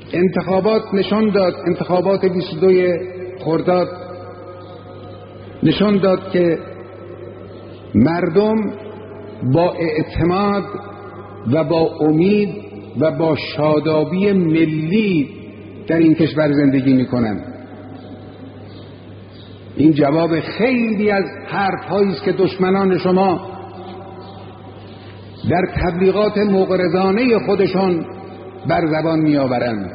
انتخابات نشان داد، انتخابات 22 خرداد نشان داد که مردم با اعتماد و با امید و با شادابی ملی در این کشور زندگی میکنن. این جواب خیلی از حرف‌هایی است که دشمنان شما در تبلیغات مغرضانه خودشان بر زبان میآورند.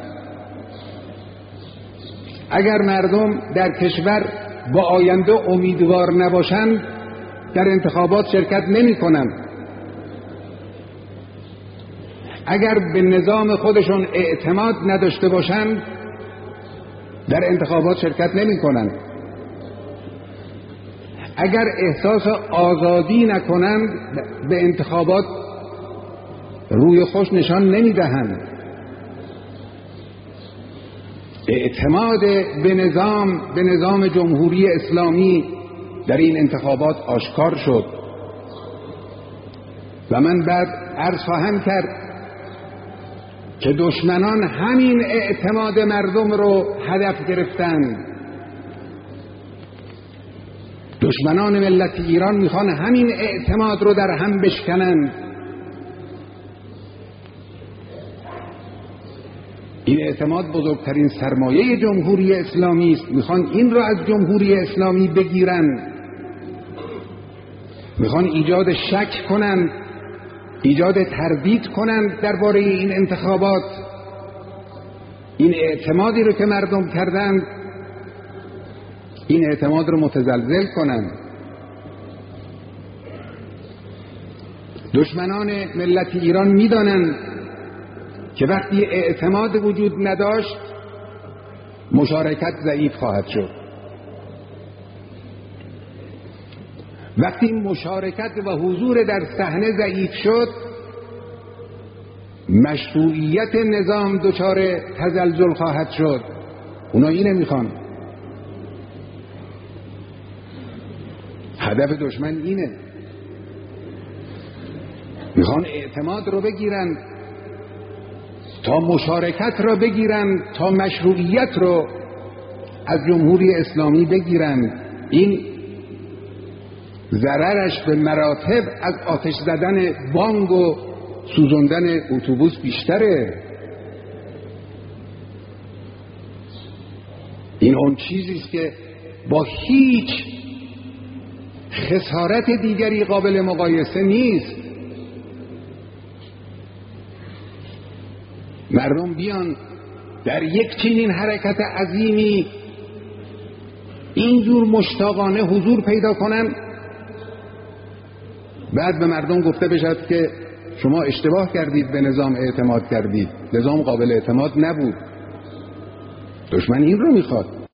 اگر مردم در کشور با آینده امیدوار نباشند در انتخابات شرکت نمی‌کنند. اگر به نظام خودشون اعتماد نداشته باشند در انتخابات شرکت نمی‌کنند. اگر احساس آزادی نکنند به انتخابات روی خوش نشان نمی‌دهند. اعتماد به نظام جمهوری اسلامی در این انتخابات آشکار شد و من بعد عرض خواهم کرد که دشمنان همین اعتماد مردم رو هدف گرفتند. دشمنان ملت ایران میخوان همین اعتماد رو در هم بشکنند. این اعتماد بزرگترین سرمایه جمهوری اسلامی است. میخوان این رو از جمهوری اسلامی بگیرن، میخوان ایجاد شک کنند، ایجاد تردید کنند درباره این انتخابات. این اعتمادی رو که مردم کردند این اعتماد رو متزلزل کنند. دشمنان ملت ایران میدانند که وقتی اعتماد وجود نداشت مشارکت ضعیف خواهد شد. وقتی مشارکت و حضور در صحنه ضعیف شد مشروعیت نظام دچار تزلزل خواهد شد. اونا اینه میخوان. هدف دشمن اینه. میخوان اعتماد رو بگیرن تا مشارکت رو بگیرن، تا مشروعیت رو از جمهوری اسلامی بگیرن. این ضررش به مراتب از آتش زدن بانگ و سوزوندن اتوبوس بیشتره. این اون چیزی است که با هیچ خسارت دیگری قابل مقایسه نیست. مردم بیان در یک چنین حرکت عظیمی اینجور مشتاقانه حضور پیدا کنن، بعد به مردم گفته بشد که شما اشتباه کردید، به نظام اعتماد کردید، نظام قابل اعتماد نبود. دشمن این رو میخواد.